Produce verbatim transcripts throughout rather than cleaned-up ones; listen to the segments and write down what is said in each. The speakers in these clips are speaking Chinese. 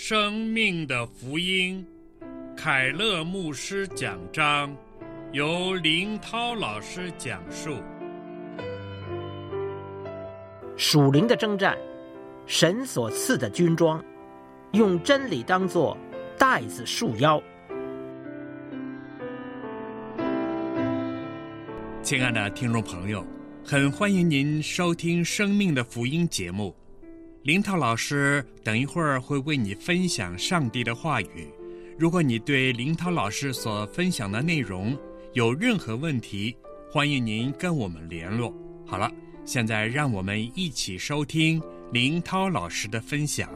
生命的福音，凯勒牧师讲章，由林涛老师讲述。 属灵的征战，神所赐的军装，用真理当作带子束腰。 亲爱的听众朋友，很欢迎您收听生命的福音节目。林涛老师等一会儿会为你分享上帝的话语。如果你对林涛老师所分享的内容有任何问题，欢迎您跟我们联络。好了，现在让我们一起收听林涛老师的分享。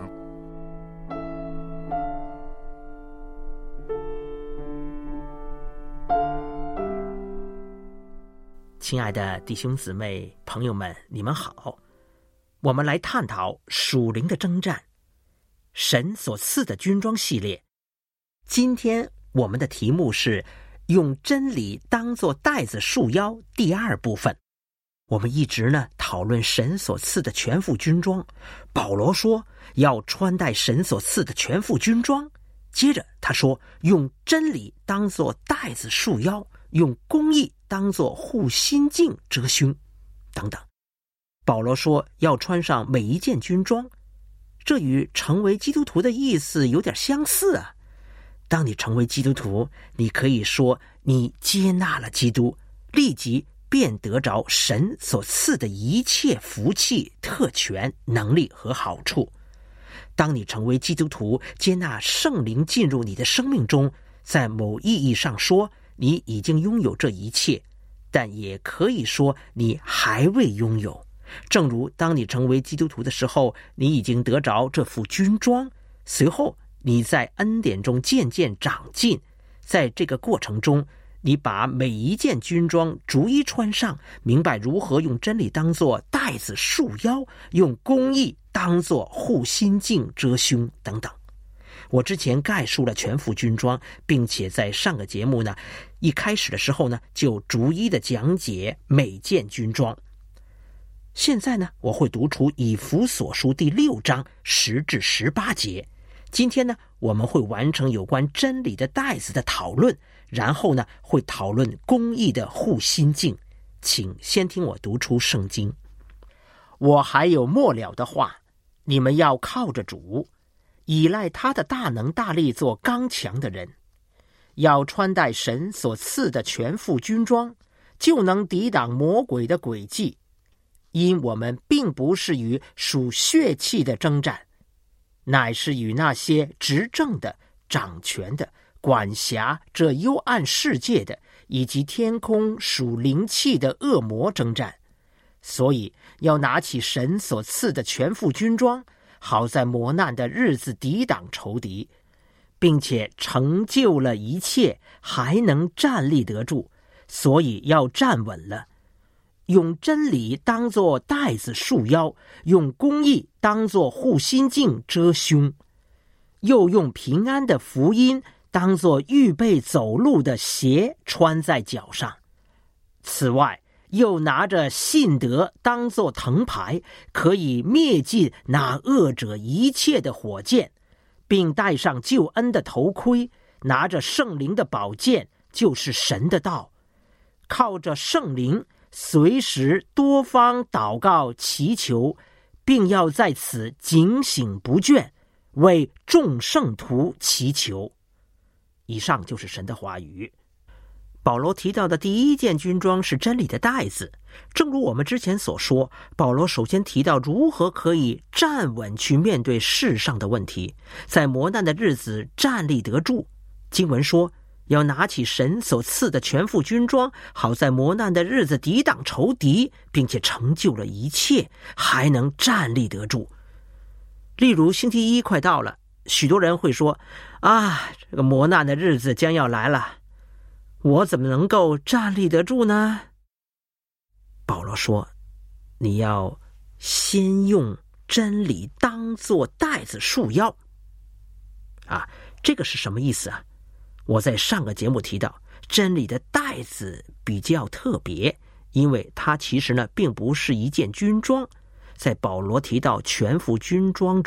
亲爱的弟兄姊妹朋友们，你们好，我们来探讨属灵的征战，神所赐的军装系列。今天我们的题目是用真理当作带子束腰，第二部分。我们一直呢讨论神所赐的全副军装，保罗说要穿戴神所赐的全副军装，接着他说用真理当作带子束腰，用公义当作护心镜遮胸等等。保罗说要穿上每一件军装，这与成为基督徒的意思有点相似啊。当你成为基督徒，你可以说你接纳了基督，立即便得着神所赐的一切福气、特权、能力和好处。当你成为基督徒，接纳圣灵进入你的生命中，在某意义上说，你已经拥有这一切，但也可以说你还未拥有。正如当你成为基督徒的时候，你已经得着这副军装，随后你在恩典中渐渐长进，在这个过程中，你把每一件军装逐一穿上，明白如何用真理当作带子束腰，用公义当作护心镜遮胸等等。我之前概述了全副军装，并且在上个节目呢，一开始的时候呢，就逐一的讲解每件军装。现在呢，我会读出以弗所书第六章十至十八节。今天呢，我们会完成有关真理的带子的讨论，然后呢，会讨论公义的护心镜。请先听我读出圣经。我还有末了的话，你们要靠着主，依赖他的大能大力做刚强的人，要穿戴神所赐的全副军装，就能抵挡魔鬼的诡计。因我们并不是与属血气的征战，乃是与那些执政的、掌权的、管辖这幽暗世界的，以及天空属灵气的恶魔征战。所以要拿起神所赐的全副军装，好在磨难的日子抵挡仇敌，并且成就了一切，还能站立得住。所以要站稳了，用真理当作带子束腰，用公义当作护心镜遮胸，又用平安的福音当作预备走路的鞋穿在脚上。此外，又拿着信德当作藤牌，可以灭尽那恶者一切的火箭，并戴上救恩的头盔，拿着圣灵的宝剑，就是神的道，靠着圣灵随时多方祷告祈求，并要在此警醒不倦，为众圣徒祈求。以上就是神的话语。保罗提到的第一件军装是真理的带子。正如我们之前所说，保罗首先提到如何可以站稳去面对世上的问题，在磨难的日子站立得住。经文说要拿起神所赐的全副军装，好在磨难的日子抵挡仇敌，并且成就了一切，还能站立得住。例如星期一快到了，许多人会说啊，这个磨难的日子将要来了，我怎么能够站立得住呢？保罗说你要先用真理当作带子束腰啊，这个是什么意思啊？我在上个节目提到，真理的带子比较特别，因为它其实呢并不是一件军装。在保罗提到全副军装中，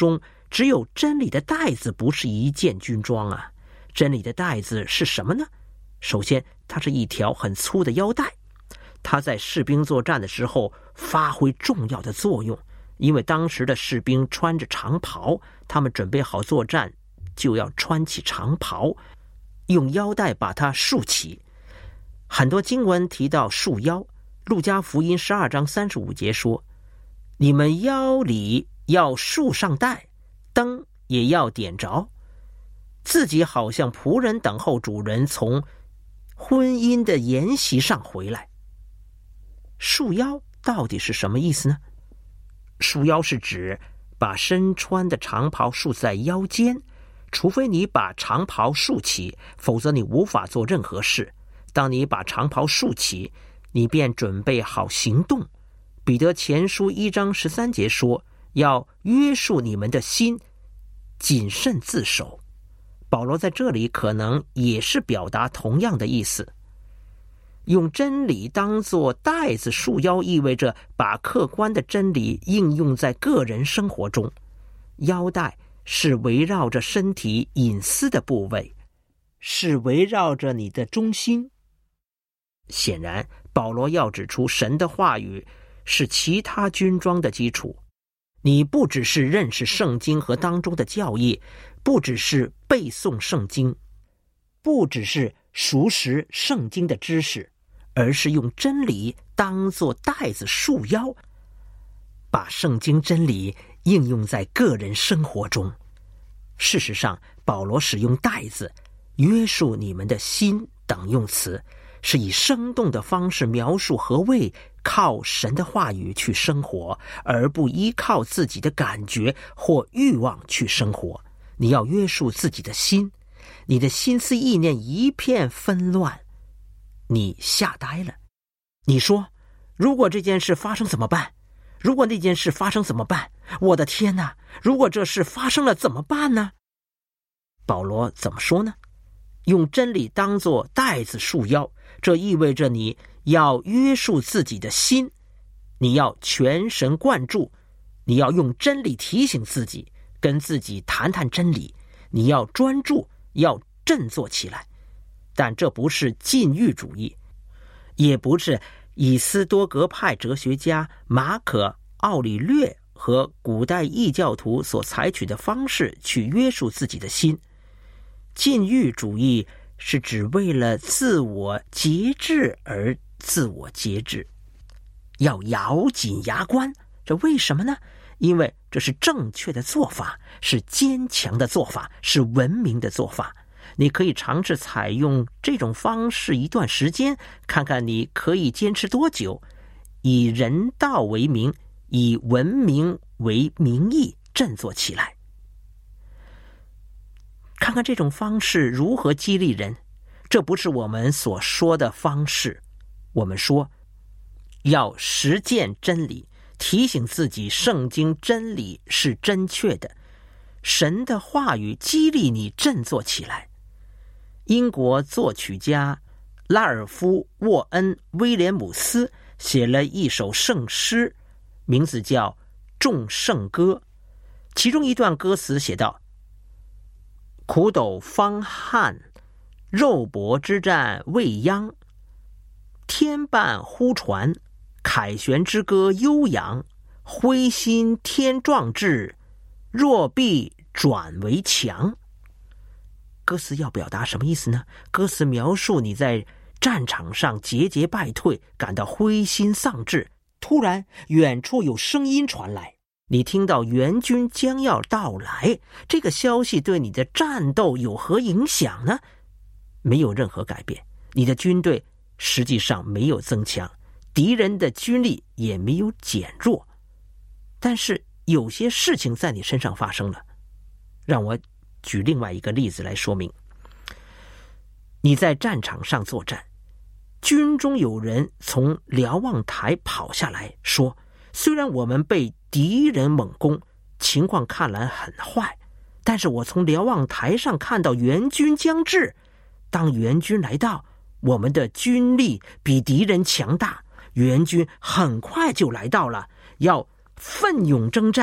只有真理的带子不是一件军装啊。真理的带子是什么呢？首先，它是一条很粗的腰带，它在士兵作战的时候发挥重要的作用，因为当时的士兵穿着长袍，他们准备好作战就要穿起长袍，用腰带把它束起。很多经文提到束腰，路加福音十二章三十五节说，你们腰里要束上带，灯也要点着，自己好像仆人等候主人从婚姻的筵席上回来。束腰到底是什么意思呢？束腰是指把身穿的长袍束在腰间，除非你把长袍束起，否则你无法做任何事。当你把长袍束起，你便准备好行动。彼得前书一章十三节说，要约束你们的心，谨慎自守。保罗在这里可能也是表达同样的意思。用真理当作带子束腰，意味着把客观的真理应用在个人生活中。腰带是围绕着身体隐私的部位，是围绕着你的中心。显然，保罗要指出神的话语是其他军装的基础。你不只是认识圣经和当中的教义，不只是背诵圣经，不只是熟识圣经的知识，而是用真理当作带子束腰，把圣经真理应用在个人生活中。事实上，保罗使用带子、约束你们的心等用词，是以生动的方式描述何谓靠神的话语去生活，而不依靠自己的感觉或欲望去生活。你要约束自己的心，你的心思意念一片纷乱，你吓呆了。你说，如果这件事发生怎么办？如果那件事发生怎么办？我的天哪，如果这事发生了怎么办呢？保罗怎么说呢？用真理当作带子束腰，这意味着你要约束自己的心，你要全神贯注，你要用真理提醒自己，跟自己谈谈真理，你要专注，要振作起来。但这不是禁欲主义，也不是以斯多格派哲学家马可·奥里略和古代异教徒所采取的方式去约束自己的心。禁欲主义是指为了自我节制而自我节制，要咬紧牙关。这为什么呢？因为这是正确的做法，是坚强的做法，是文明的做法。你可以尝试采用这种方式一段时间，看看你可以坚持多久。以人道为名，以文明为名义振作起来。看看这种方式如何激励人。这不是我们所说的方式。我们说要实践真理，提醒自己圣经真理是正确的，神的话语激励你振作起来。英国作曲家拉尔夫·沃恩·威廉姆斯写了一首圣诗，名字叫《众圣歌》。其中一段歌词写道：苦斗方汉，肉搏之战未央，天半呼传，凯旋之歌悠扬，灰心天壮志，弱必转为强。歌词要表达什么意思呢？歌词描述你在战场上节节败退，感到灰心丧志，突然远处有声音传来，你听到援军将要到来，这个消息对你的战斗有何影响呢？没有任何改变，你的军队实际上没有增强，敌人的军力也没有减弱。但是有些事情在你身上发生了。让我举另外一个例子来说明。你在战场上作战，军中有人从瞭望台跑下来说，虽然我们被敌人猛攻，情况看来很坏，但是我从瞭望台上看到援军将至。当援军来到，我们的军力比敌人强大，援军很快就来到了，要奋勇征战，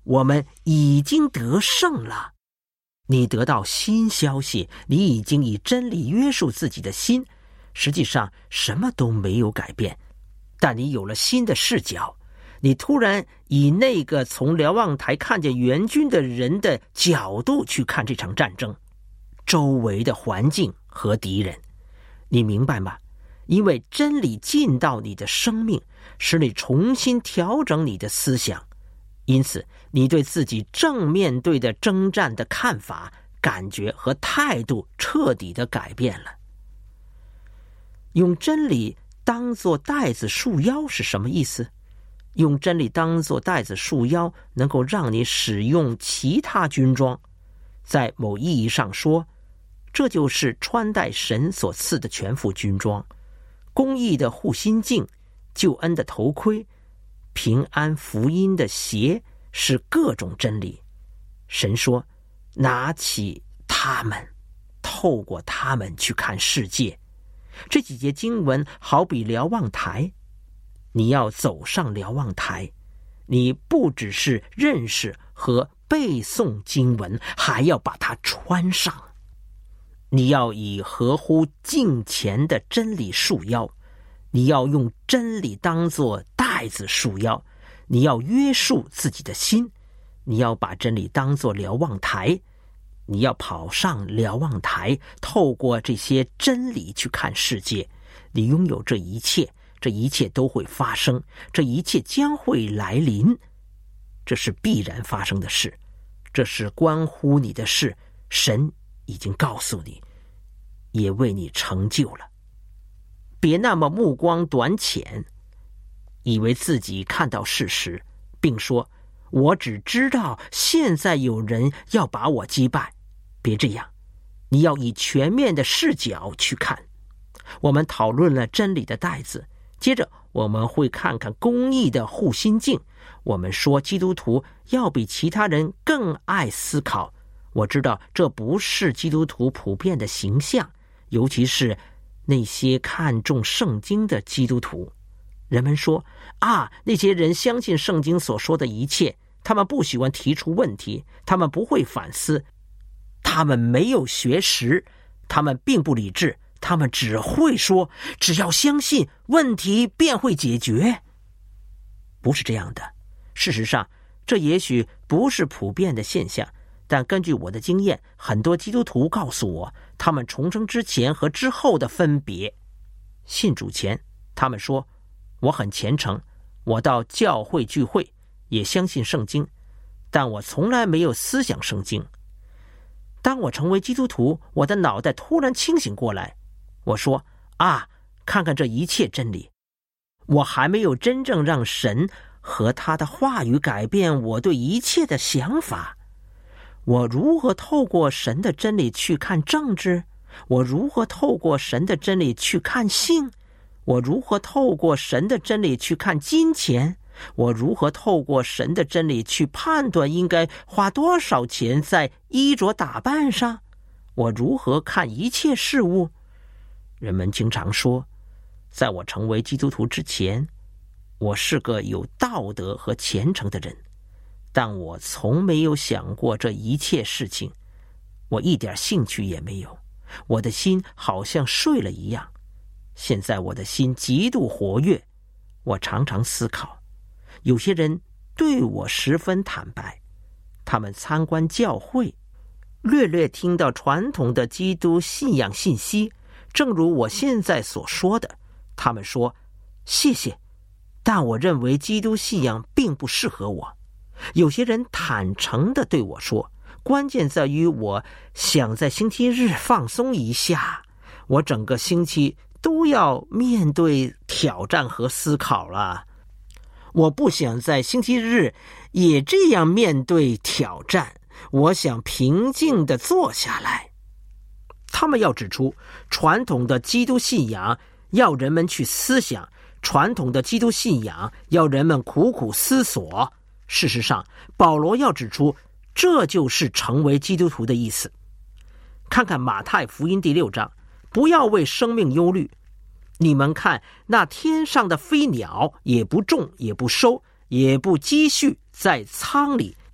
我们已经得胜了。你得到新消息，你已经以真理约束自己的心，实际上什么都没有改变，但你有了新的视角，你突然以那个从瞭望台看见援军的人的角度去看这场战争，周围的环境和敌人。你明白吗？因为真理进到你的生命，使你重新调整你的思想，因此你对自己正面对的征战的看法、感觉和态度彻底的改变了。用真理当作带子束腰是什么意思？用真理当作带子束腰，能够让你使用其他军装。在某意义上说，这就是穿戴神所赐的全副军装，公义的护心镜，救恩的头盔，平安福音的鞋，是各种真理。神说，拿起他们，透过他们去看世界。这几节经文好比瞭望台，你要走上瞭望台，你不只是认识和背诵经文，还要把它穿上。你要以合乎敬虔的真理束腰，你要用真理当作带子束腰，你要约束自己的心，你要把真理当作瞭望台，你要跑上瞭望台，透过这些真理去看世界。你拥有这一切，这一切都会发生，这一切将会来临，这是必然发生的事，这是关乎你的事，神已经告诉你，也为你成就了。别那么目光短浅，以为自己看到事实，并说我只知道现在有人要把我击败。别这样，你要以全面的视角去看。我们讨论了真理的带子，接着我们会看看公义的护心镜。我们说基督徒要比其他人更爱思考。我知道这不是基督徒普遍的形象，尤其是那些看重圣经的基督徒。人们说啊，那些人相信圣经所说的一切，他们不喜欢提出问题，他们不会反思，他们没有学识，他们并不理智，他们只会说只要相信，问题便会解决。不是这样的。事实上，这也许不是普遍的现象，但根据我的经验，很多基督徒告诉我他们重生之前和之后的分别。信主前，他们说我很虔诚，我到教会聚会，也相信圣经，但我从来没有思想圣经。当我成为基督徒，我的脑袋突然清醒过来，我说啊，看看这一切真理。我还没有真正让神和他的话语改变我对一切的想法。我如何透过神的真理去看政治？我如何透过神的真理去看性？我如何透过神的真理去看金钱？我如何透过神的真理去判断应该花多少钱在衣着打扮上？我如何看一切事物？人们经常说，在我成为基督徒之前，我是个有道德和虔诚的人，但我从没有想过这一切事情，我一点兴趣也没有，我的心好像睡了一样。现在我的心极度活跃，我常常思考。有些人对我十分坦白，他们参观教会，略略听到传统的基督信仰信息，正如我现在所说的，他们说谢谢，但我认为基督信仰并不适合我。有些人坦诚地对我说，关键在于我想在星期日放松一下，我整个星期都要面对挑战和思考了。我不想在星期日也这样面对挑战，我想平静地坐下来。他们要指出，传统的基督信仰要人们去思想，传统的基督信仰要人们苦苦思索。事实上，保罗要指出，这就是成为基督徒的意思。看看马太福音第六章，不要为生命忧虑。你们看，那天上的飞鸟也不种，也不收，也不积蓄在仓里，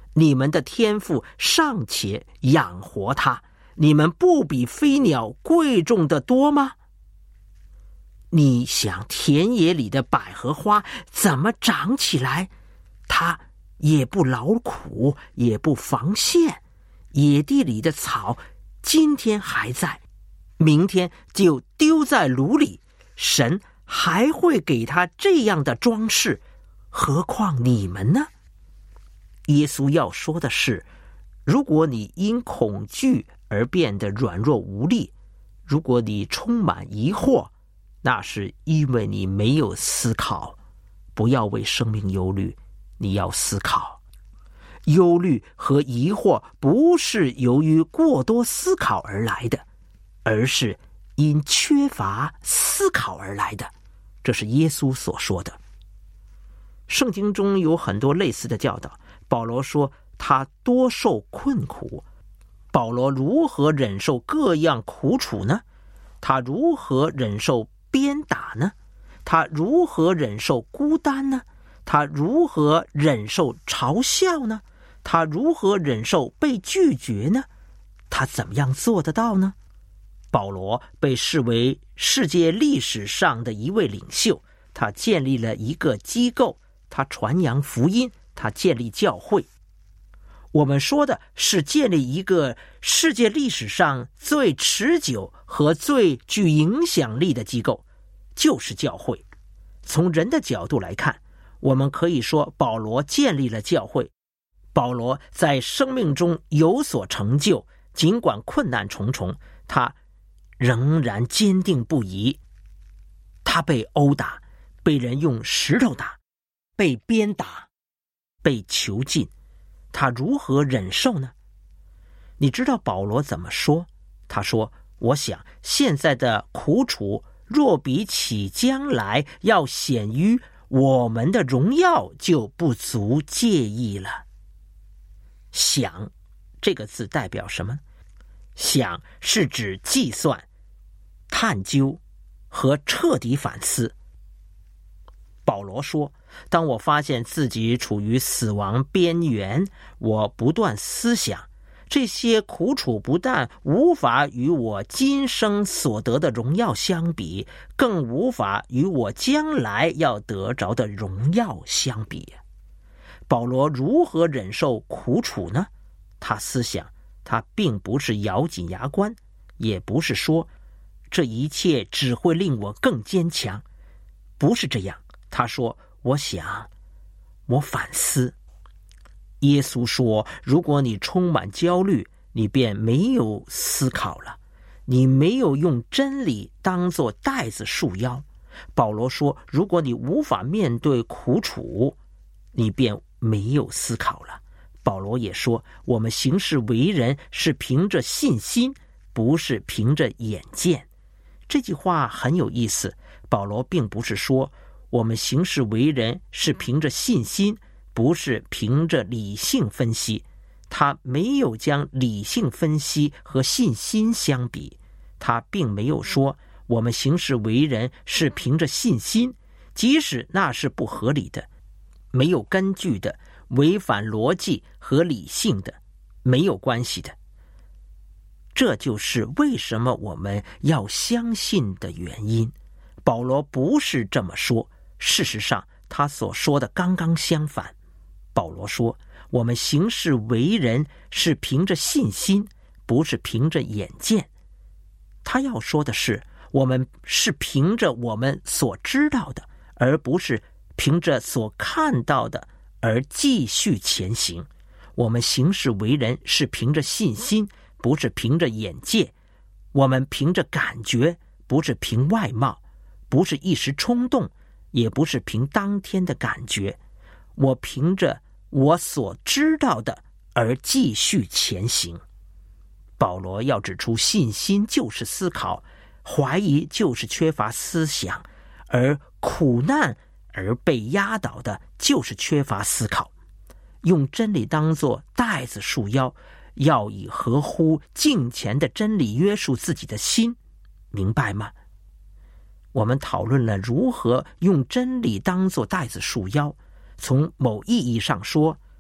你们的天父尚且养活它，你们不比飞鸟贵重的多吗？你想田野里的百合花怎么长起来？它也不劳苦，也不防线。野地里的草今天还在，明天就丢在炉里，神还会给它这样的装饰，何况你们呢？耶稣要说的是，如果你因恐惧而变得软弱无力，如果你充满疑惑，那是因为你没有思考。不要为生命忧虑，你要思考。忧虑和疑惑不是由于过多思考而来的，而是因缺乏思考而来的。这是耶稣所说的。圣经中有很多类似的教导。保罗说他多受困苦。保罗如何忍受各样苦楚呢？他如何忍受鞭打呢？他如何忍受孤单呢？他如何忍受嘲笑呢？他如何忍受被拒绝呢？他怎么样做得到呢？保罗被视为世界历史上的一位领袖，他建立了一个机构，他传扬福音，他建立教会。我们说的是建立一个世界历史上最持久和最具影响力的机构，就是教会。从人的角度来看，我们可以说保罗建立了教会。保罗在生命中有所成就，尽管困难重重，他仍然坚定不移。他被殴打，被人用石头打，被鞭打，被囚禁，他如何忍受呢？你知道保罗怎么说？他说，我想现在的苦楚若比起将来要显于我们的荣耀，就不足介意了。想这个字代表什么？想是指计算、探究和彻底反思。保罗说，当我发现自己处于死亡边缘，我不断思想，这些苦楚不但无法与我今生所得的荣耀相比，更无法与我将来要得着的荣耀相比。保罗如何忍受苦楚呢？他思想，他并不是咬紧牙关，也不是说这一切只会令我更坚强，不是这样。他说，我想，我反思。耶稣说，如果你充满焦虑，你便没有思考了，你没有用真理当作带子束腰。保罗说，如果你无法面对苦楚，你便没有思考了。保罗也说，我们行事为人是凭着信心，不是凭着眼见。这句话很有意思。保罗并不是说我们行事为人是凭着信心，不是凭着理性分析。他没有将理性分析和信心相比。他并没有说我们行事为人是凭着信心，即使那是不合理的、没有根据的、违反逻辑和理性的，没有关系的。这就是为什么我们要相信的原因。保罗不是这么说，事实上他所说的刚刚相反。保罗说，我们行事为人是凭着信心，不是凭着眼见。他要说的是，我们是凭着我们所知道的，而不是凭着所看到的而继续前行。我们行事为人是凭着信心，不是凭着眼界。我们凭着感觉，不是凭外貌，不是一时冲动，也不是凭当天的感觉。我凭着我所知道的而继续前行。保罗要指出，信心就是思考，怀疑就是缺乏思想，而苦难而被压倒的就是缺乏思考。用真理当作带子束腰，要以合乎敬虔的真理约束自己的心，明白吗？我们讨论了如何用真理当作带子束腰。从某意义上说，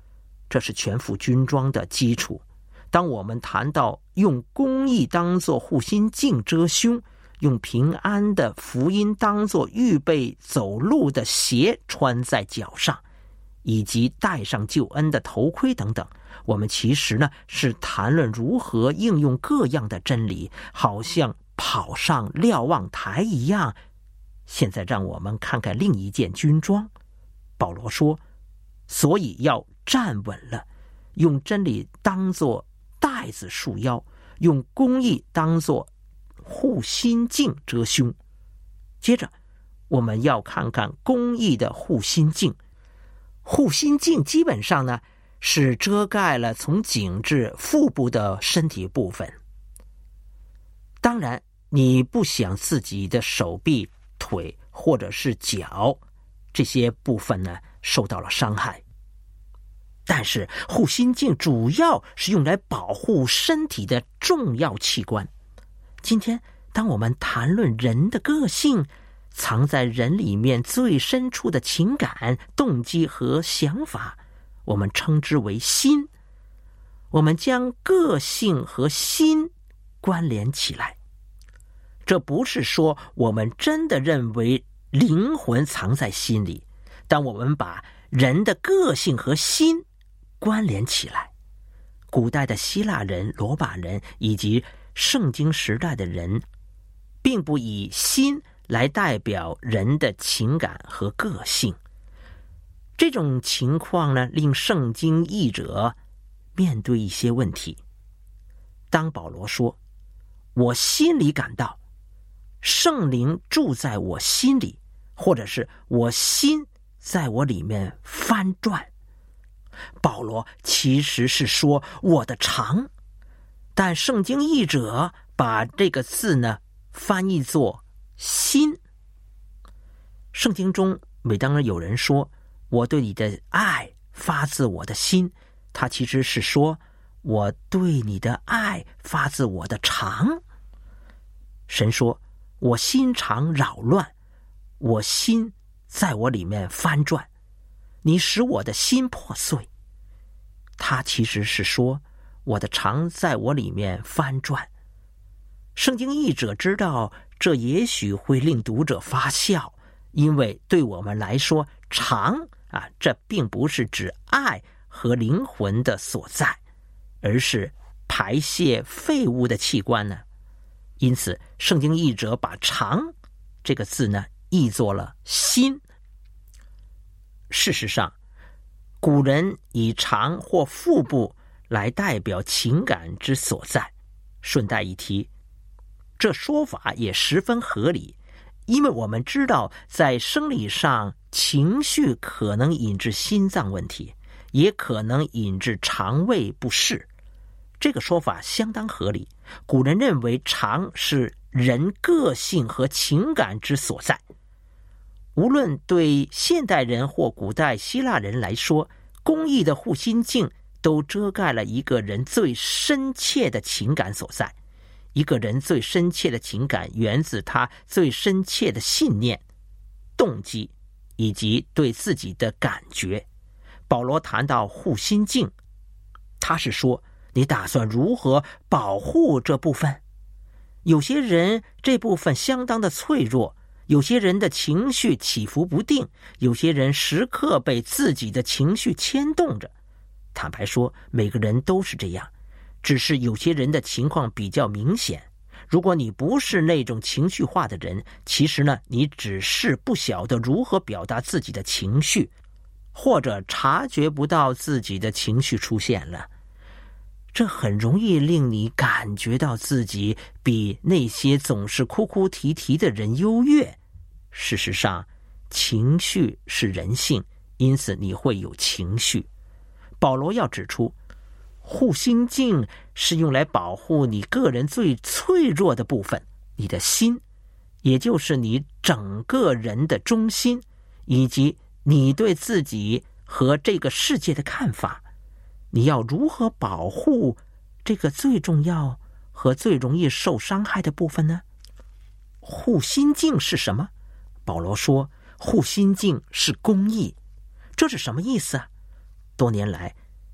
这是全副军装的基础。当我们谈到用公义当作护心镜遮胸，用平安的福音当作预备走路的鞋穿在脚上，以及戴上救恩的头盔等等，我们其实呢是谈论如何应用各样的真理，好像跑上瞭望台一样。现在让我们看看另一件军装。保罗说，所以要站稳了，用真理当作带子束腰，用公义当作护心镜遮胸。接着我们要看看公义的护心镜。护心镜基本上呢是遮盖了从颈至腹部的身体部分。当然你不想自己的手臂、腿或者是脚这些部分呢受到了伤害，但是护心镜主要是用来保护身体的重要器官。今天当我们谈论人的个性，藏在人里面最深处的情感、动机和想法，我们称之为心。我们将个性和心关联起来。这不是说我们真的认为灵魂藏在心里，但我们把人的个性和心关联起来。古代的希腊人、罗马人以及圣经时代的人，并不以心来代表人的情感和个性。这种情况呢，令圣经译者面对一些问题。当保罗说，我心里感到圣灵住在我心里，或者是我心在我里面翻转，保罗其实是说我的肠，但圣经译者把这个字呢翻译作心。圣经中每当有人说我对你的爱发自我的心，他其实是说我对你的爱发自我的肠。神说我心肠扰乱，我心在我里面翻转，你使我的心破碎。他其实是说我的肠在我里面翻转。圣经译者知道这也许会令读者发笑，因为对我们来说，肠啊，这并不是指爱和灵魂的所在，而是排泄废物的器官呢。因此圣经译者把肠这个字呢译作了心。事实上，古人以肠或腹部来代表情感之所在。顺带一提，这说法也十分合理，因为我们知道在生理上，情绪可能引致心脏问题，也可能引致肠胃不适。这个说法相当合理。古人认为肠是人个性和情感之所在。无论对现代人或古代希腊人来说，公义的护心镜都遮盖了一个人最深切的情感所在。一个人最深切的情感源自他最深切的信念、动机以及对自己的感觉。保罗谈到护心镜，他是说你打算如何保护这部分？有些人这部分相当的脆弱，有些人的情绪起伏不定，有些人时刻被自己的情绪牵动着。坦白说，每个人都是这样，只是有些人的情况比较明显。如果你不是那种情绪化的人，其实呢，你只是不晓得如何表达自己的情绪，或者察觉不到自己的情绪出现了。这很容易令你感觉到自己比那些总是哭哭啼啼的人优越。事实上，情绪是人性，因此你会有情绪。保罗要指出，护心镜是用来保护你个人最脆弱的部分，你的心，也就是你整个人的中心，以及你对自己和这个世界的看法。你要如何保护这个最重要和最容易受伤害的部分呢？护心镜是什么？保罗说，护心镜是公义。这是什么意思啊？多年来，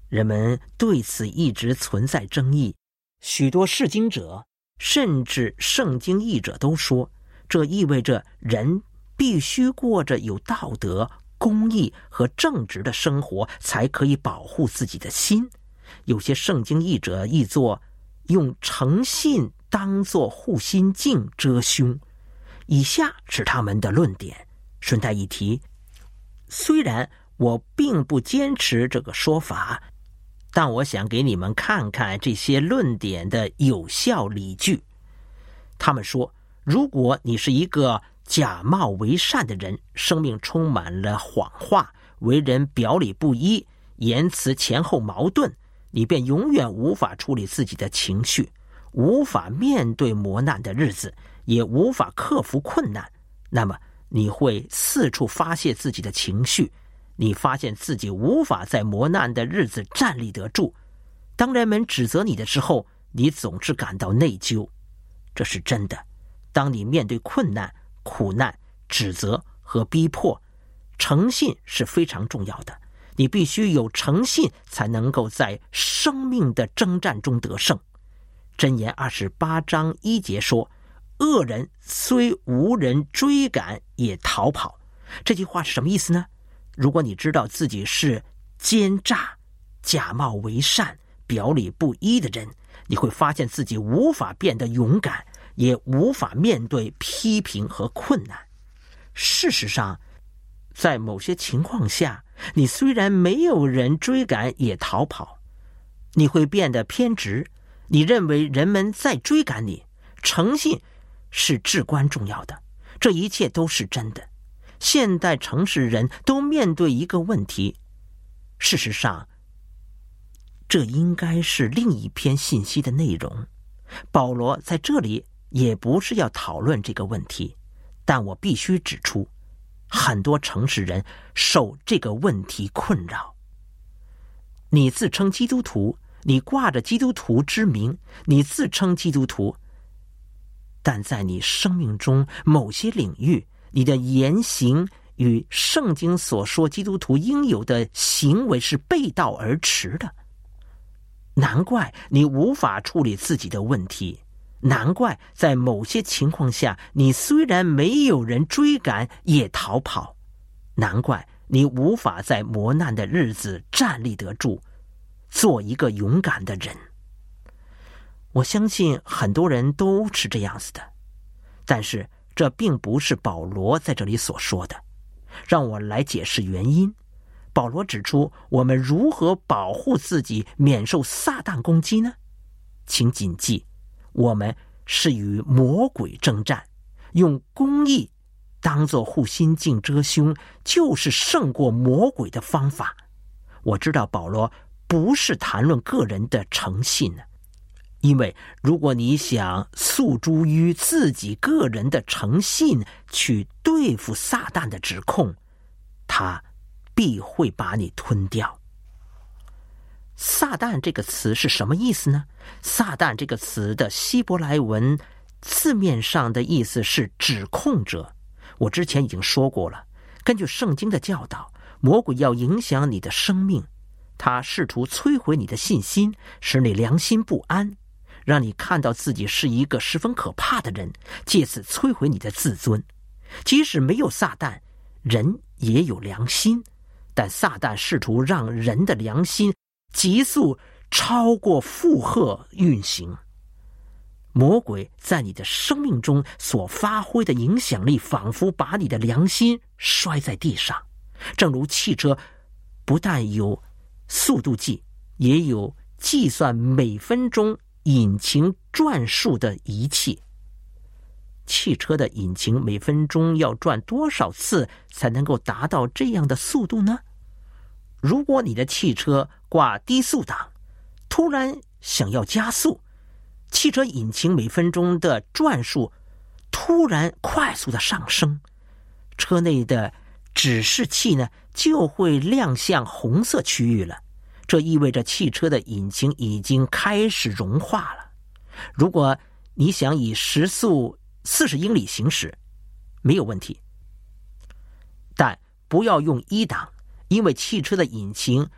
人们对此一直存在争议，许多释经者甚至圣经译者都说，这意味着人必须过着有道德、公义和正直的生活，才可以保护自己的心。有些圣经译者译作用诚信当作护心镜遮胸。以下是他们的论点。顺带一提，虽然我并不坚持这个说法，但我想给你们看看这些论点的有效理据。他们说，如果你是一个假冒为善的人，生命充满了谎话，为人表里不一，言辞前后矛盾，你便永远无法处理自己的情绪，无法面对磨难的日子，也无法克服困难。那么你会四处发泄自己的情绪，你发现自己无法在磨难的日子站立得住。当人们指责你的时候，你总是感到内疚。这是真的。当你面对困难、苦难、指责和逼迫，诚信是非常重要的。你必须有诚信，才能够在生命的征战中得胜。箴言二十八章一节说，恶人虽无人追赶也逃跑。这句话是什么意思呢？如果你知道自己是奸诈、假冒为善、表里不一的人，你会发现自己无法变得勇敢，也无法面对批评和困难。事实上，在某些情况下，你虽然没有人追赶也逃跑，你会变得偏执，你认为人们在追赶你。诚信是至关重要的，这一切都是真的。现代城市人都面对一个问题，事实上，这应该是另一篇信息的内容。保罗在这里也不是要讨论这个问题，但我必须指出，很多城市人受这个问题困扰。你自称基督徒，你挂着基督徒之名，你自称基督徒，但在你生命中某些领域，你的言行与圣经所说基督徒应有的行为是背道而驰的。难怪你无法处理自己的问题，难怪在某些情况下，你虽然没有人追赶也逃跑，难怪你无法在磨难的日子站立得住，做一个勇敢的人。我相信很多人都是这样子的，但是这并不是保罗在这里所说的。让我来解释原因。保罗指出，我们如何保护自己免受撒旦攻击呢？请谨记，我们是与魔鬼征战，用公义当作护心镜遮胸，就是胜过魔鬼的方法。我知道保罗不是谈论个人的诚信呢，因为如果你想诉诸于自己个人的诚信去对付撒旦的指控，他必会把你吞掉。撒旦这个词是什么意思呢？撒旦这个词的希伯来文字面上的意思是指控者。我之前已经说过了，根据圣经的教导，魔鬼要影响你的生命，他试图摧毁你的信心，使你良心不安，让你看到自己是一个十分可怕的人，借此摧毁你的自尊。即使没有撒旦，人也有良心，但撒旦试图让人的良心急速超过负荷运行。魔鬼在你的生命中所发挥的影响力，仿佛把你的良心摔在地上。正如汽车不但有速度计，也有计算每分钟引擎转速的仪器。汽车的引擎每分钟要转多少次才能够达到这样的速度呢？如果你的汽车挂低速档，突然想要加速，汽车引擎每分钟的转速突然快速的上升，车内的指示器呢就会亮相红色区域了，这意味着汽车的引擎已经开始融化了。如果你想以时速四十英里行驶，没有问题，但不要用一档，因为汽车的引擎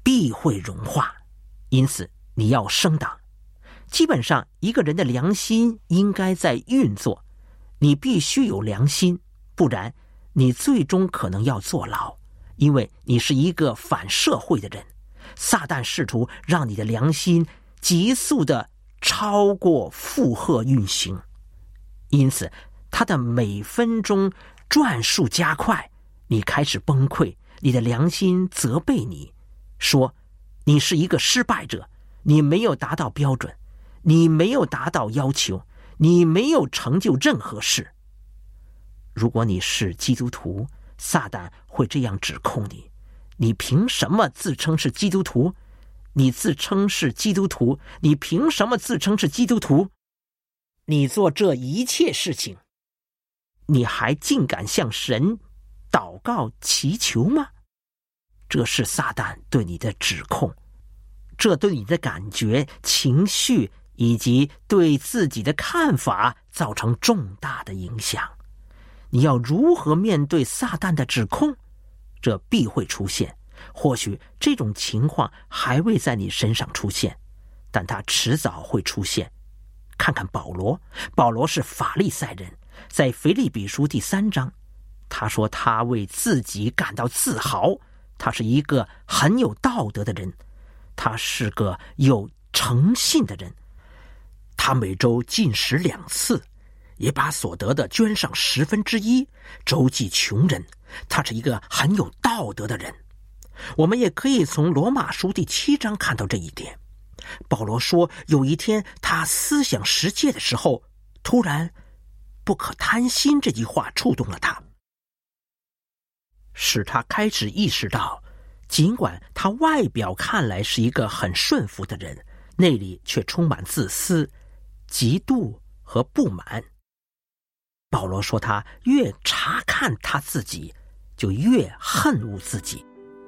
必会融化。因此你要升档。基本上一个人的良心应该在运作，你必须有良心，不然你最终可能要坐牢，因为你是一个反社会的人。撒旦试图让你的良心急速的超过负荷运行，因此他的每分钟转速加快，你开始崩溃，你的良心责备你，说你是一个失败者，你没有达到标准，你没有达到要求，你没有成就任何事。如果你是基督徒，撒旦会这样指控你，你凭什么自称是基督徒？你自称是基督徒，你凭什么自称是基督徒？你做这一切事情，你还竟敢向神祷告祈求吗？这是撒旦对你的指控，这对你的感觉、情绪以及对自己的看法造成重大的影响。你要如何面对撒旦的指控？这必会出现，或许这种情况还未在你身上出现，但它迟早会出现。看看保罗，保罗是法利赛人，在腓立比书第三章，他说他为自己感到自豪，他是一个很有道德的人，他是个有诚信的人，他每周进食两次，也把所得的捐上十分之一，周济穷人，他是一个很有道德的人。我们也可以从罗马书第七章看到这一点。保罗说，有一天他思想十诫的时候，突然不可贪心这句话触动了他，使他开始意识到，尽管他外表看来是一个很顺服的人，内里却充满自私、嫉妒和不满。保罗说，他越查看他自己，就越恨恶自己。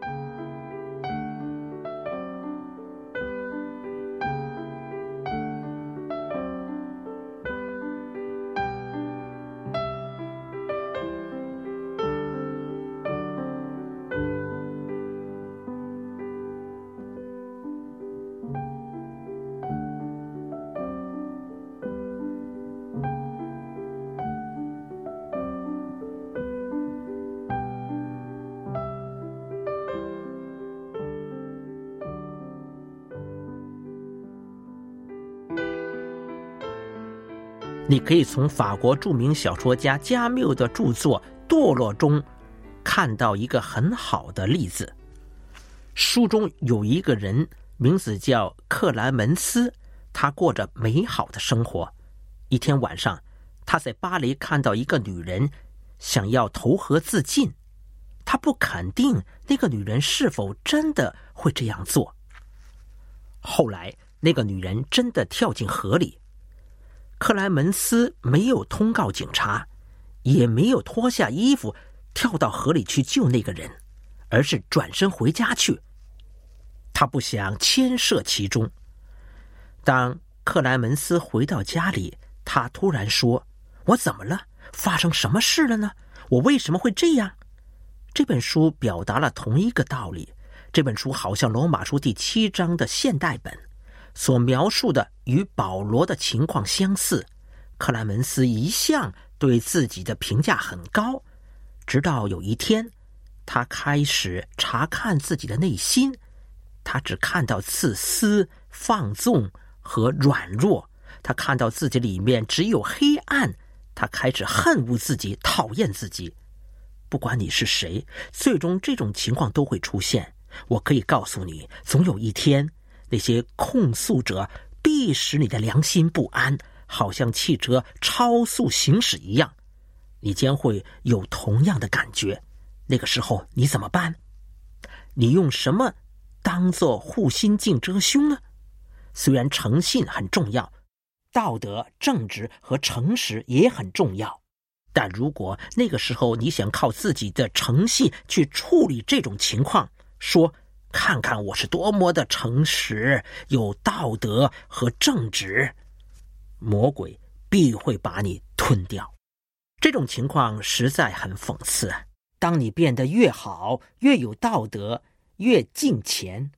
你可以从法国著名小说家加缪的著作《堕落》中看到一个很好的例子。书中有一个人名字叫克莱门斯，他过着美好的生活。一天晚上，他在巴黎看到一个女人想要投河自尽，他不肯定那个女人是否真的会这样做。后来那个女人真的跳进河里，克莱门斯没有通告警察，也没有脱下衣服跳到河里去救那个人，而是转身回家去。他不想牵涉其中。当克莱门斯回到家里，他突然说，我怎么了？发生什么事了呢？我为什么会这样？这本书表达了同一个道理。这本书好像罗马书第七章的现代本，所描述的与保罗的情况相似。克莱门斯一向对自己的评价很高，直到有一天，他开始查看自己的内心，他只看到自私、放纵和软弱，他看到自己里面只有黑暗，他开始恨恶自己，讨厌自己。不管你是谁，最终这种情况都会出现。我可以告诉你，总有一天，那些控诉者必使你的良心不安，好像汽车超速行驶一样，你将会有同样的感觉。那个时候你怎么办？你用什么当作护心镜遮胸呢？虽然诚信很重要，道德、正直和诚实也很重要，但如果那个时候你想靠自己的诚信去处理这种情况，说看看我是多么的诚实、有道德和正直，魔鬼必会把你吞掉。这种情况实在很讽刺。当你变得越好、越有道德、越敬虔，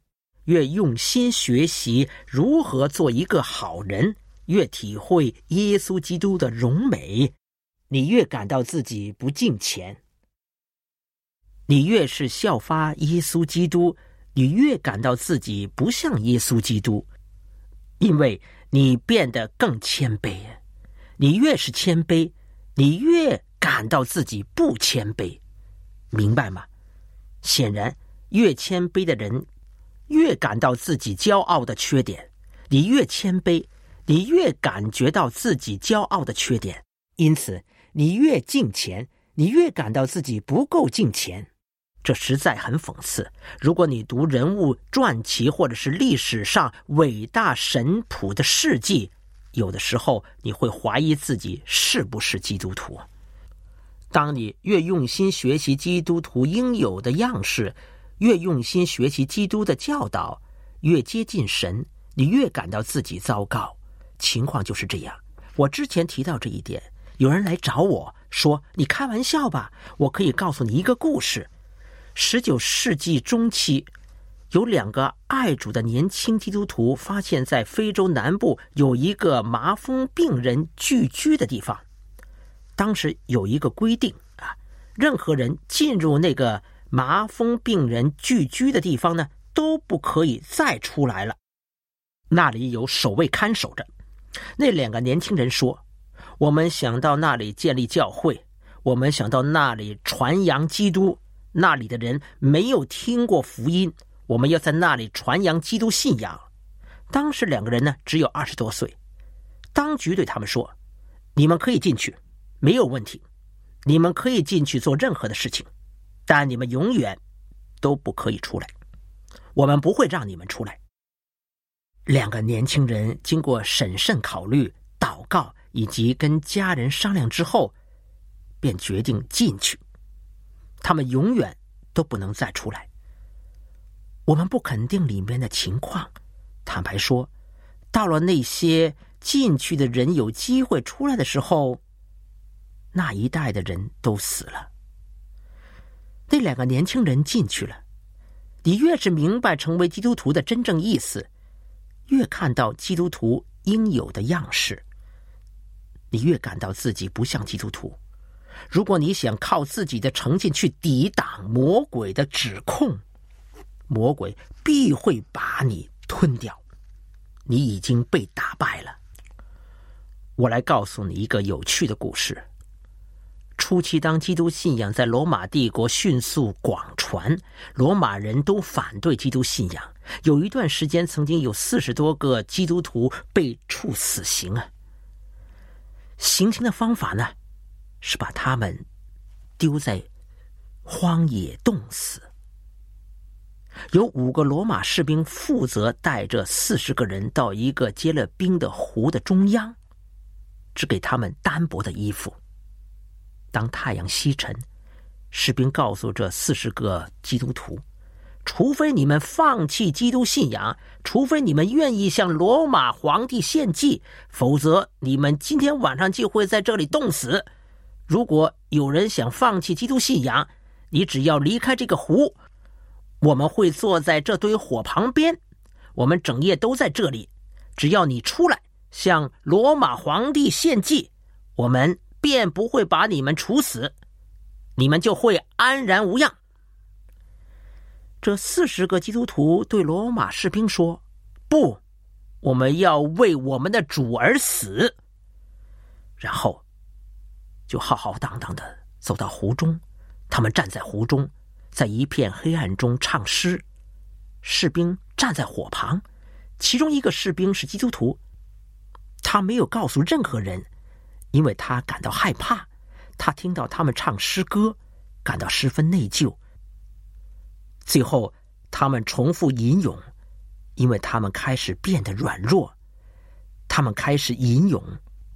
越用心学习如何做一个好人，越体会耶稣基督的荣美，你越感到自己不敬虔。你越是效法耶稣基督，你越感到自己不像耶稣基督，因为你变得更谦卑。你越是谦卑，你越感到自己不谦卑，明白吗？显然，越谦卑的人越感到自己骄傲的缺点，你越谦卑，你越感觉到自己骄傲的缺点，因此你越敬虔，你越感到自己不够敬虔。这实在很讽刺。如果你读人物传记或者是历史上伟大神仆的事迹，有的时候你会怀疑自己是不是基督徒。当你越用心学习基督徒应有的样式，越用心学习基督的教导，越接近神，你越感到自己糟糕。情况就是这样。我之前提到这一点，有人来找我说，你开玩笑吧，我可以告诉你一个故事。十九世纪中期，有两个爱主的年轻基督徒发现在非洲南部有一个麻风病人聚居的地方。当时有一个规定啊，任何人进入那个麻风病人聚居的地方呢，都不可以再出来了。那里有守卫看守着。那两个年轻人说，我们想到那里建立教会，我们想到那里传扬基督，那里的人没有听过福音，我们要在那里传扬基督信仰。当时两个人呢，只有二十多岁。当局对他们说，你们可以进去，没有问题，你们可以进去做任何的事情，但你们永远都不可以出来，我们不会让你们出来。两个年轻人经过审慎考虑、祷告以及跟家人商量之后，便决定进去。他们永远都不能再出来。我们不肯定里面的情况，坦白说，到了那些进去的人有机会出来的时候，那一代的人都死了。那两个年轻人进去了。你越是明白成为基督徒的真正意思，越看到基督徒应有的样式，你越感到自己不像基督徒。如果你想靠自己的诚信去抵挡魔鬼的指控，魔鬼必会把你吞掉，你已经被打败了。我来告诉你一个有趣的故事。初期当基督信仰在罗马帝国迅速广传，罗马人都反对基督信仰，有一段时间曾经有四十多个基督徒被处死刑啊。行刑的方法呢，是把他们丢在荒野冻死。有五个罗马士兵负责带着四十个人到一个结了冰的湖的中央，只给他们单薄的衣服。当太阳西沉，士兵告诉这四十个基督徒，除非你们放弃基督信仰，除非你们愿意向罗马皇帝献祭，否则你们今天晚上就会在这里冻死。如果有人想放弃基督信仰，你只要离开这个湖，我们会坐在这堆火旁边，我们整夜都在这里，只要你出来向罗马皇帝献祭，我们便不会把你们处死，你们就会安然无恙。这四十个基督徒对罗马士兵说，不，我们要为我们的主而死。然后就浩浩荡荡地走到湖中，他们站在湖中，在一片黑暗中唱诗。士兵站在火旁，其中一个士兵是基督徒，他没有告诉任何人，因为他感到害怕。他听到他们唱诗歌，感到十分内疚。最后他们重复吟咏，因为他们开始变得软弱。他们开始吟咏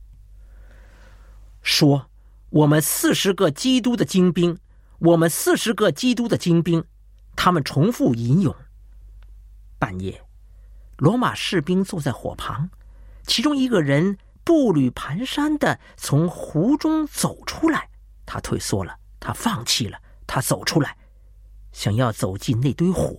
说，我们四十个基督的精兵，我们四十个基督的精兵。他们重复吟咏。半夜，罗马士兵坐在火旁，其中一个人步履蹒跚地从湖中走出来。他退缩了，他放弃了，他走出来，想要走进那堆火，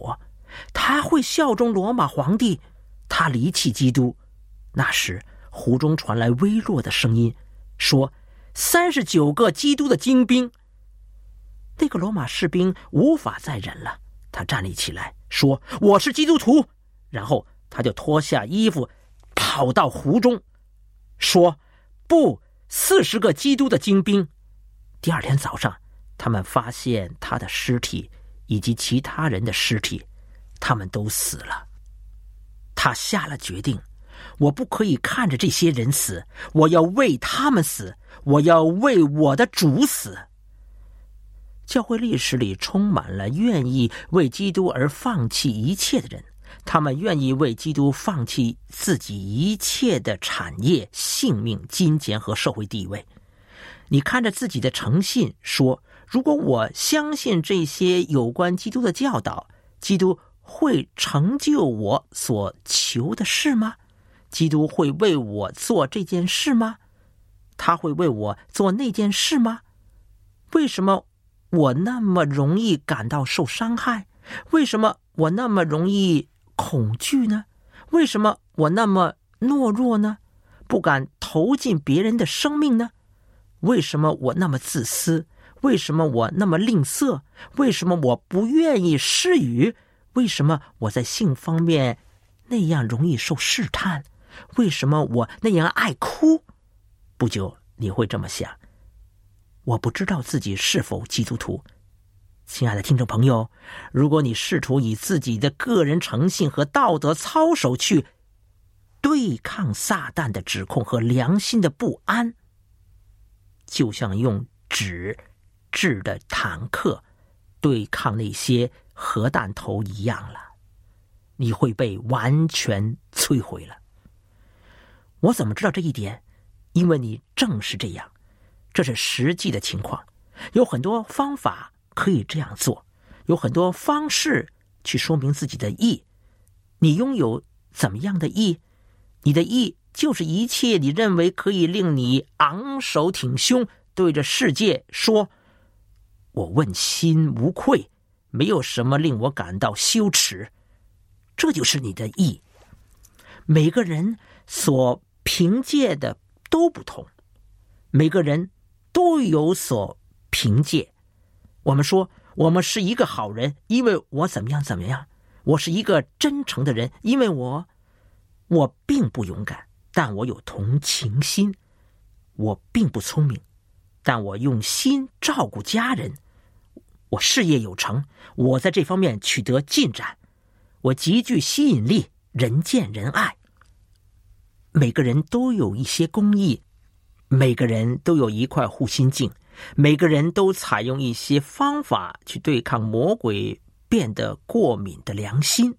他会效忠罗马皇帝，他离弃基督。那时湖中传来微弱的声音，说三十九个基督的精兵。那个罗马士兵无法再忍了，他站立起来说，我是基督徒。然后他就脱下衣服跑到湖中，说不，四十个基督的精兵。第二天早上，他们发现他的尸体以及其他人的尸体，他们都死了。他下了决定，我不可以看着这些人死，我要为他们死，我要为我的主死。教会历史里充满了愿意为基督而放弃一切的人，他们愿意为基督放弃自己一切的产业、性命、金钱和社会地位。你看着自己的诚信说，如果我相信这些有关基督的教导，基督会成就我所求的事吗？基督会为我做这件事吗？他会为我做那件事吗？为什么我那么容易感到受伤害？为什么我那么容易恐惧呢？为什么我那么懦弱呢？不敢投进别人的生命呢？为什么我那么自私？为什么我那么吝啬？为什么我不愿意施予？为什么我在性方面那样容易受试探？为什么我那样爱哭？不久你会这么想，我不知道自己是否基督徒。亲爱的听众朋友，如果你试图以自己的个人诚信和道德操守去对抗撒旦的指控和良心的不安，就像用纸制的坦克对抗那些核弹头一样了，你会被完全摧毁了。我怎么知道这一点？因为你正是这样，这是实际的情况。有很多方法可以这样做，有很多方式去说明自己的义。你拥有怎么样的义？你的义就是一切你认为可以令你昂首挺胸对着世界说，我问心无愧，没有什么令我感到羞耻。这就是你的义。每个人所凭借的都不同，每个人都有所凭借。我们说我们是一个好人，因为我怎么样怎么样。我是一个真诚的人，因为我我并不勇敢，但我有同情心。我并不聪明，但我用心照顾家人。我事业有成，我在这方面取得进展。我极具吸引力，人见人爱。每个人都有一些公义，每个人都有一块护心镜，每个人都采用一些方法去对抗魔鬼变得过敏的良心。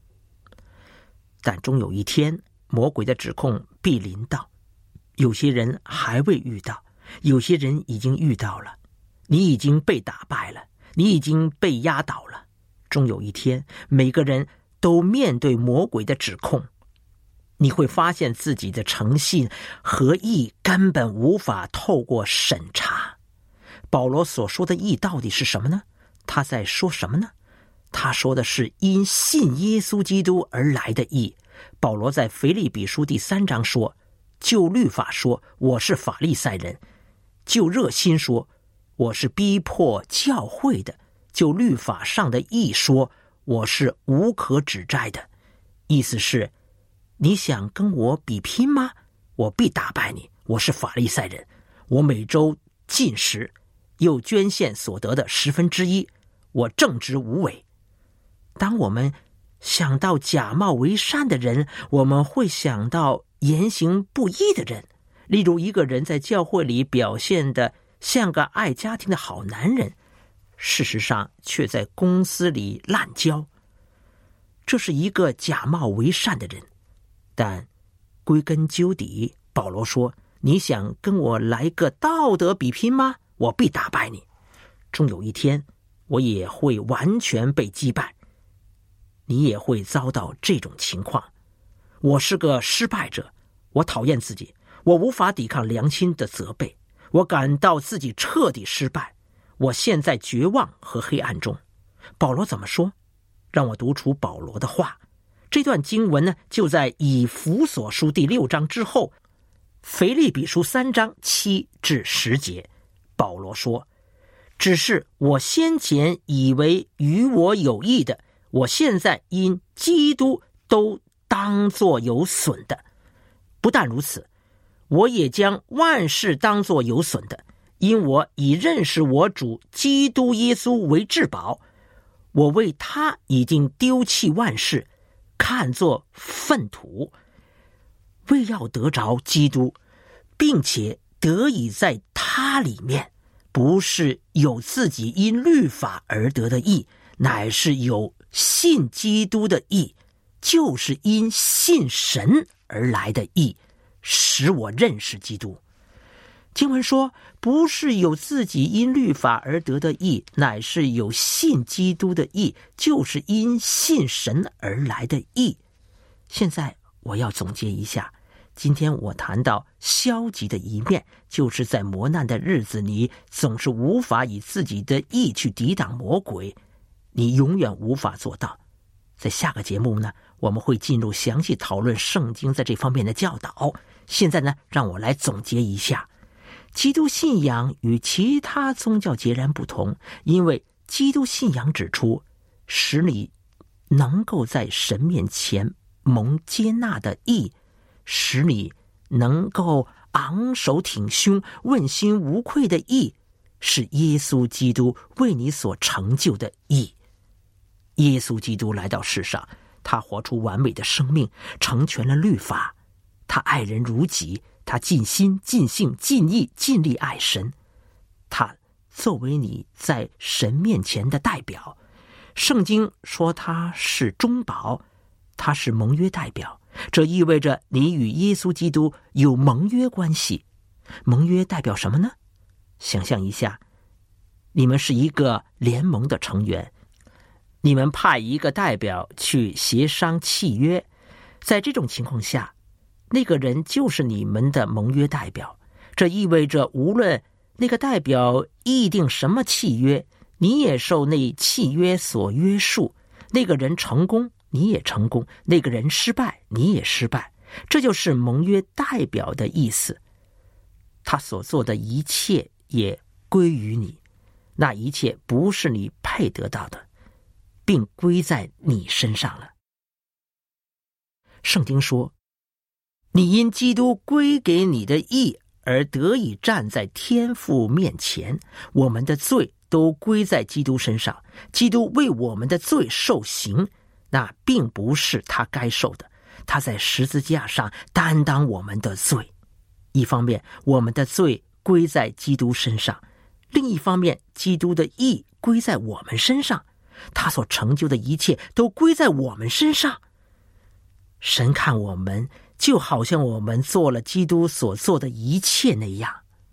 但终有一天，魔鬼的指控必临到。有些人还未遇到，有些人已经遇到了。你已经被打败了，你已经被压倒了。终有一天，每个人都面对魔鬼的指控。你会发现自己的诚信和义根本无法透过审查。保罗所说的义到底是什么呢？他在说什么呢？他说的是因信耶稣基督而来的义。保罗在腓立比书第三章说，就律法说，我是法利赛人；就热心说，我是逼迫教会的；就律法上的义说，我是无可指摘的。意思是，你想跟我比拼吗？我必打败你。我是法利赛人，我每周进食，又捐献所得的十分之一，我正直无伪。当我们想到假冒为善的人，我们会想到言行不一的人。例如，一个人在教会里表现得像个爱家庭的好男人，事实上却在公司里滥交，这是一个假冒为善的人。但归根究底，保罗说，你想跟我来个道德比拼吗？我必打败你。终有一天，我也会完全被击败。你也会遭到这种情况。我是个失败者，我讨厌自己，我无法抵抗良心的责备，我感到自己彻底失败，我陷在绝望和黑暗中。保罗怎么说？ 让我读出保罗的话。这段经文呢，就在以弗所书第六章之后，腓立比书三章七至十节。保罗说，只是我先前以为与我有益的，我现在因基督都当作有损的。不但如此，我也将万事当作有损的，因我以认识我主基督耶稣为至宝。我为他已经丢弃万事，看作粪土，为要得着基督，并且得以在他里面，不是有自己因律法而得的义，乃是有信基督的义，就是因信神而来的义，使我认识基督。经文说，不是有自己因律法而得的义，乃是有信基督的义，就是因信神而来的义。现在我要总结一下，今天我谈到消极的一面，就是在磨难的日子里，总是无法以自己的义去抵挡魔鬼，你永远无法做到。在下个节目呢，我们会进入详细讨论圣经在这方面的教导。现在呢，让我来总结一下。基督信仰与其他宗教截然不同，因为基督信仰指出，使你能够在神面前蒙接纳的义，使你能够昂首挺胸、问心无愧的义，是耶稣基督为你所成就的义。耶稣基督来到世上，他活出完美的生命，成全了律法，他爱人如己，他尽心尽性尽意尽力爱神，他作为你在神面前的代表。圣经说他是中保，他是盟约代表，这意味着你与耶稣基督有盟约关系。盟约代表什么呢？想象一下，你们是一个联盟的成员，你们派一个代表去协商契约，在这种情况下，那个人就是你们的盟约代表。这意味着无论那个代表议定什么契约，你也受那契约所约束。那个人成功，你也成功；那个人失败，你也失败。这就是盟约代表的意思。他所做的一切也归于你，那一切不是你配得到的，并归在你身上了。圣经说，你因基督归给你的义而得以站在天父面前，我们的罪都归在基督身上。基督为我们的罪受刑，那并不是他该受的，他在十字架上担当我们的罪。一方面，我们的罪归在基督身上；另一方面，基督的义归在我们身上，他所成就的一切都归在我们身上。神看我们，就好像我们做了基督所做的一切那样。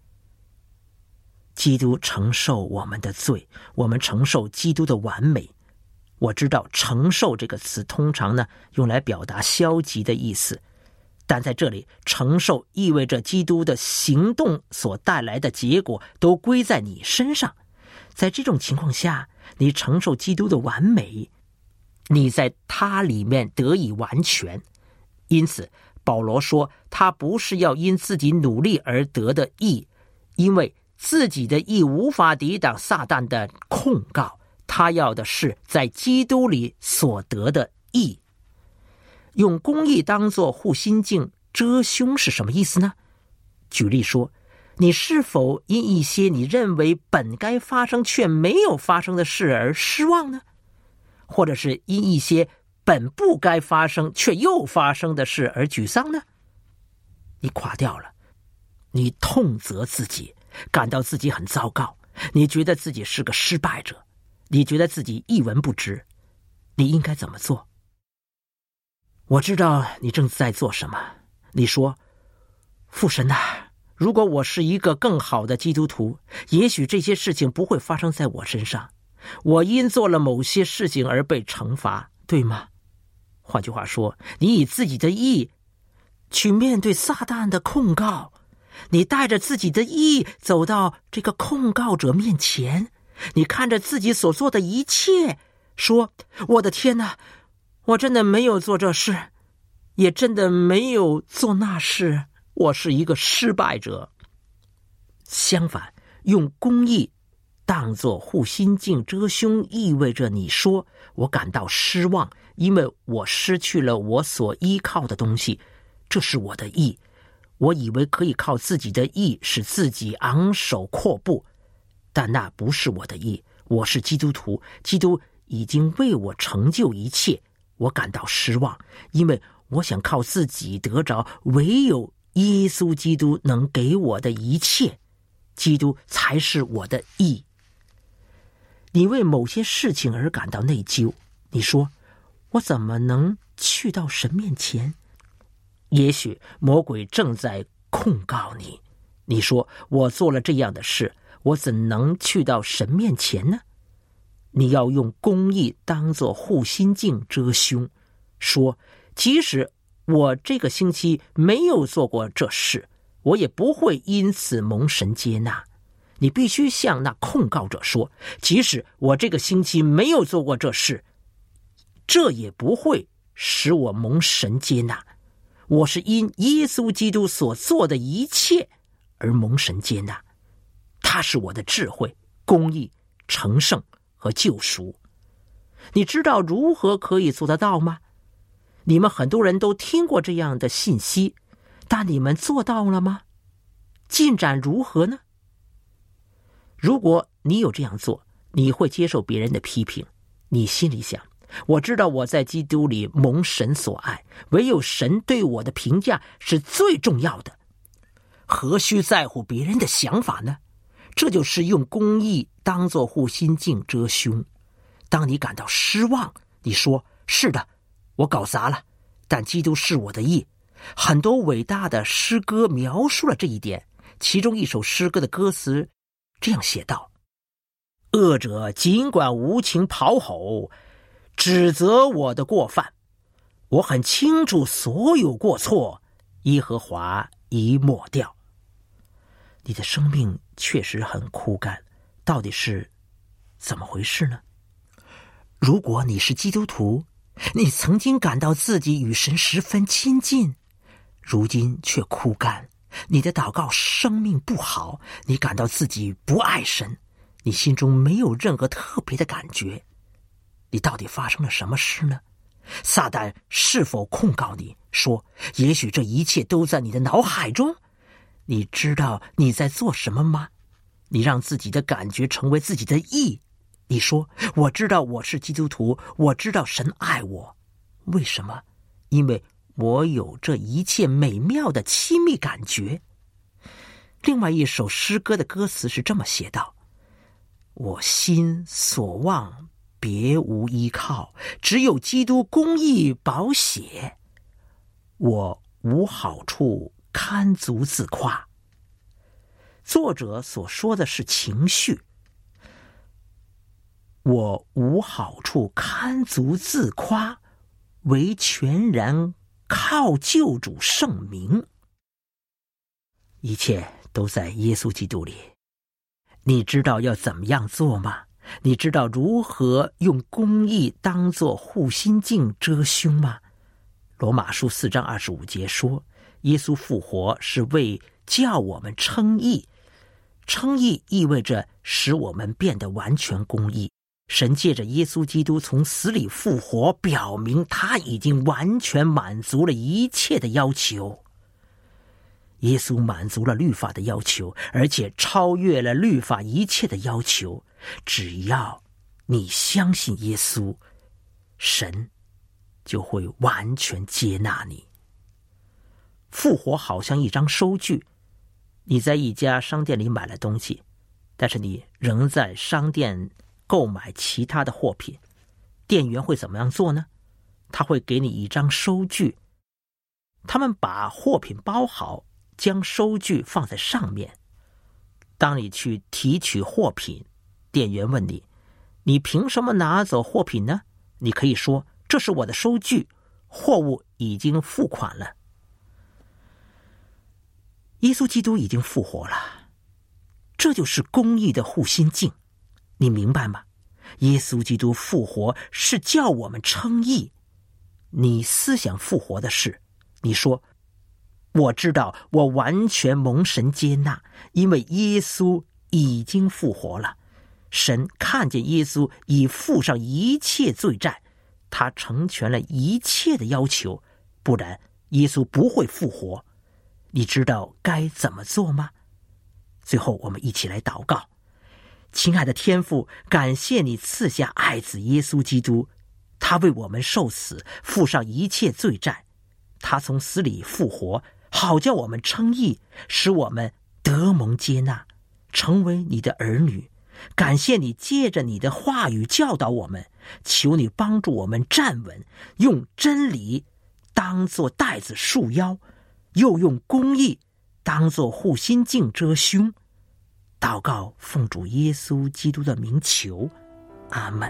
基督承受我们的罪，我们承受基督的完美。我知道承受这个词通常呢用来表达消极的意思，但在这里承受意味着基督的行动所带来的结果都归在你身上。在这种情况下，你承受基督的完美，你在他里面得以完全。因此保罗说，他不是要因自己努力而得的义，因为自己的义无法抵挡撒旦的控告，他要的是在基督里所得的义。用公义当作护心镜遮胸是什么意思呢？举例说，你是否因一些你认为本该发生却没有发生的事而失望呢？或者是因一些本不该发生却又发生的事而沮丧呢？你垮掉了，你痛责自己，感到自己很糟糕，你觉得自己是个失败者，你觉得自己一文不值，你应该怎么做？我知道你正在做什么。你说，父神啊，如果我是一个更好的基督徒，也许这些事情不会发生在我身上。我因做了某些事情而被惩罚，对吗？换句话说，你以自己的义去面对撒旦的控告，你带着自己的义走到这个控告者面前，你看着自己所做的一切说：我的天哪，我真的没有做这事，也真的没有做那事，我是一个失败者。相反，用公义当作护心镜遮胸，意味着你说：我感到失望，因为我失去了我所依靠的东西，这是我的义。我以为可以靠自己的义使自己昂首阔步，但那不是我的义。我是基督徒，基督已经为我成就一切。我感到失望，因为我想靠自己得着唯有耶稣基督能给我的一切，基督才是我的义。你为某些事情而感到内疚，你说：我怎么能去到神面前？也许魔鬼正在控告你，你说：我做了这样的事，我怎能去到神面前呢？你要用公义当作护心镜遮胸，说：即使我这个星期没有做过这事，我也不会因此蒙神接纳。你必须向那控告者说：即使我这个星期没有做过这事，这也不会使我蒙神接纳。我是因耶稣基督所做的一切而蒙神接纳，他是我的智慧、公义、成圣和救赎。你知道如何可以做得到吗？你们很多人都听过这样的信息，但你们做到了吗？进展如何呢？如果你有这样做，你会接受别人的批评。你心里想：我知道我在基督里蒙神所爱，唯有神对我的评价是最重要的，何须在乎别人的想法呢？这就是用公义当作护心镜遮胸。当你感到失望，你说：是的，我搞砸了，但基督是我的义。很多伟大的诗歌描述了这一点，其中一首诗歌的歌词这样写道：恶者尽管无情咆吼，指责我的过犯，我很清楚所有过错，耶和华已抹掉。你的生命确实很枯干，到底是怎么回事呢？如果你是基督徒，你曾经感到自己与神十分亲近，如今却枯干，你的祷告生命不好，你感到自己不爱神，你心中没有任何特别的感觉，你到底发生了什么事呢？撒旦是否控告你，说也许这一切都在你的脑海中？你知道你在做什么吗？你让自己的感觉成为自己的义。你说：我知道我是基督徒，我知道神爱我。为什么？因为我有这一切美妙的亲密感觉。另外一首诗歌的歌词是这么写道：我心所望别无依靠，只有基督公义宝血，我无好处堪足自夸。作者所说的是情绪，我无好处堪足自夸，唯全然靠救主圣名。一切都在耶稣基督里。你知道要怎么样做吗？你知道如何用公义当作护心镜遮胸吗？罗马书四章二十五节说，耶稣复活是为叫我们称义。称义意味着使我们变得完全公义。神借着耶稣基督从死里复活，表明他已经完全满足了一切的要求。耶稣满足了律法的要求，而且超越了律法一切的要求。只要你相信耶稣，神就会完全接纳你。复活好像一张收据，你在一家商店里买了东西，但是你仍在商店购买其他的货品，店员会怎么样做呢？他会给你一张收据，他们把货品包好，将收据放在上面。当你去提取货品，店员问你，你凭什么拿走货品呢？你可以说，这是我的收据，货物已经付款了。耶稣基督已经复活了，这就是公义的护心镜，你明白吗？ 耶稣基督复活是叫我们称义。你思想复活的事，你说，我知道我完全蒙神接纳，因为耶稣已经复活了。神看见耶稣已付上一切罪债，他成全了一切的要求，不然耶稣不会复活。你知道该怎么做吗？最后我们一起来祷告。亲爱的天父，感谢你赐下爱子耶稣基督，他为我们受死，付上一切罪债，他从死里复活，好叫我们称义，使我们得蒙接纳，成为你的儿女。感谢你借着你的话语教导我们，求你帮助我们站稳，用真理当作带子束腰，又用公义当作护心镜遮胸。祷告奉主耶稣基督的名求，阿们。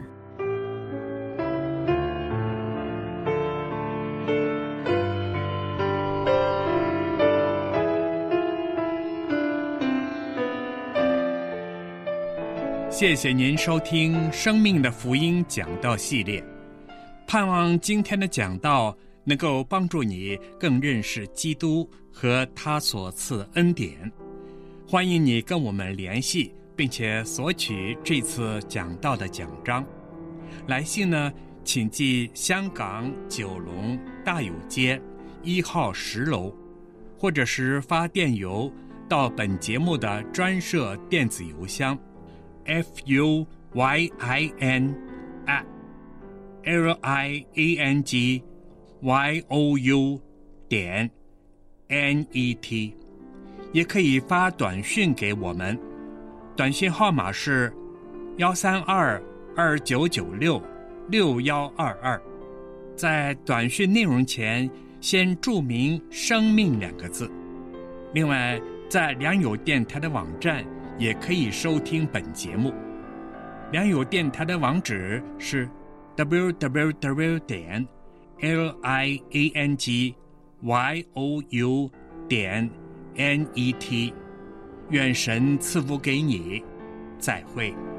谢谢您收听《生命的福音》讲道系列，盼望今天的讲道能够帮助你更认识基督和他所赐的恩典。欢迎你跟我们联系，并且索取这次讲道的奖章。来信呢，请寄香港九龙大有街一号十楼，或者是发电邮到本节目的专设电子邮箱 f u y i n at l i a n g y o u 点 n e t。也可以发短讯给我们，短讯号码是幺三二二九九六六幺二二。在短讯内容前先注明生命两个字。另外，在良友电台的网站也可以收听本节目。良友电台的网址是 w w w 点 l i a n g y o u 点 N E T。 愿神赐福给你，再会。